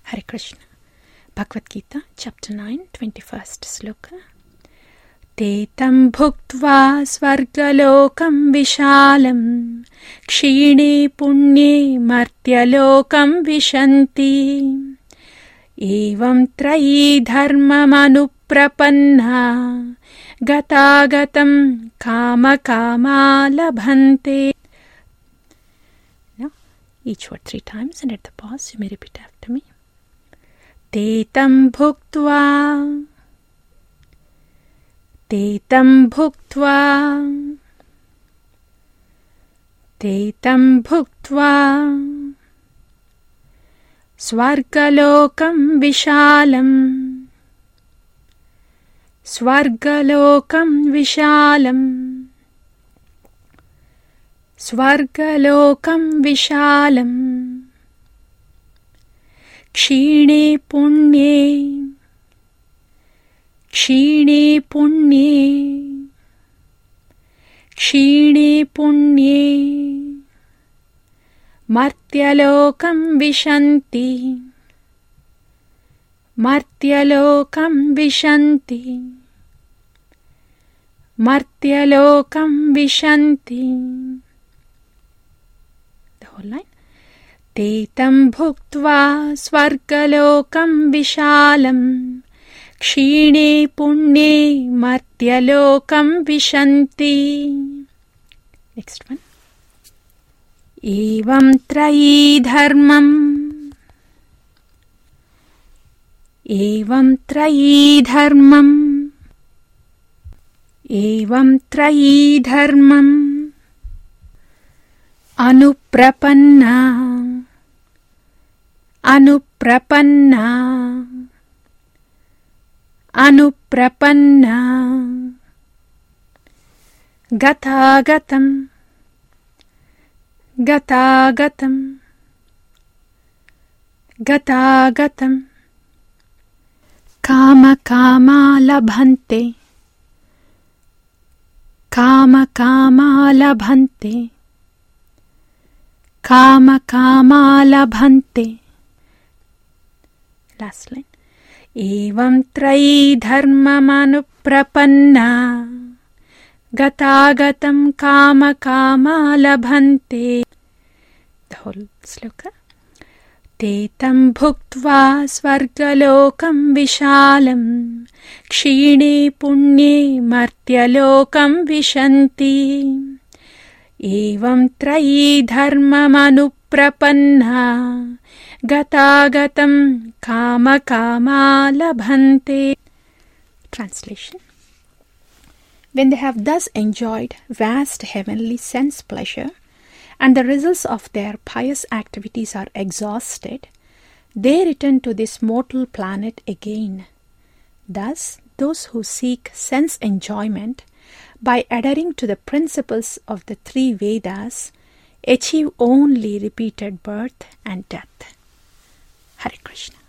Hare Krishna. Bhagavad Gita, chapter 9, 21st sloka. Tetam bhuktva svargalokam vishalam kshine punye martyalokam vishanti evam trayi dharmamanuprapanna gatagatam kama kama labhante. Now, each word 3 times, and at the pause you may repeat after me. Tetam bhuktva, Tetam bhuktva, Tetam bhuktva, Svargalokam vishalam, Svargalokam vishalam, Svargalokam vishalam, Kshine punye, Kshine punye, Kshine punye, Martyalokam vishanti, Martyalokam vishanti, Martyalokam vishanti. The whole line. Tetam bhuktva svargalokam vishalam kshine punye martyalokam vishanti. Next one. Evam trayi dharmam, Evam trayi dharmam, Evam trayi dharmam, Anuprapanna, Anuprapanna, Anuprapanna, Gatagatam, Gatagatam, Gatagatam, Kama kama labhante, Kama kama labhante, Kama kama labhante. Last line. Evam trayi dharmamanuprapanna gatagatam kama kama labhante. The whole sloka. Tetam bhuktva svargalokam vishalam kshine punye martyalokam vishanti evam trayi dharmamanuprapanna gatagatam kama kama labhante. Translation. When they have thus enjoyed vast heavenly sense pleasure and the results of their pious activities are exhausted, they return to this mortal planet again. Thus, those who seek sense enjoyment by adhering to the principles of the 3 Vedas achieve only repeated birth and death. Hare Krishna.